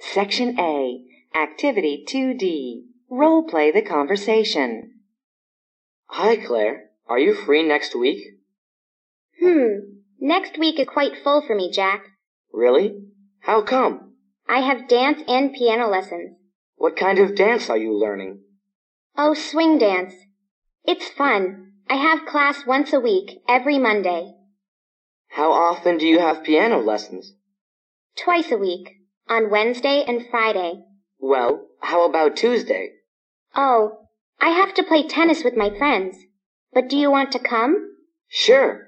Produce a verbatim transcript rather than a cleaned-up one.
Section A, Activity two D. Role play the conversation. Hi, Claire. Are you free next week? Hmm. Next week is quite full for me, Jack. Really? How come? I have dance and piano lessons. What kind of dance are you learning? Oh, swing dance. It's fun. I have class once a week, every Monday. How often do you have piano lessons? Twice a week, on Wednesday and Friday. Well, how about Tuesday? Oh, I have to play tennis with my friends. But do you want to come? Sure.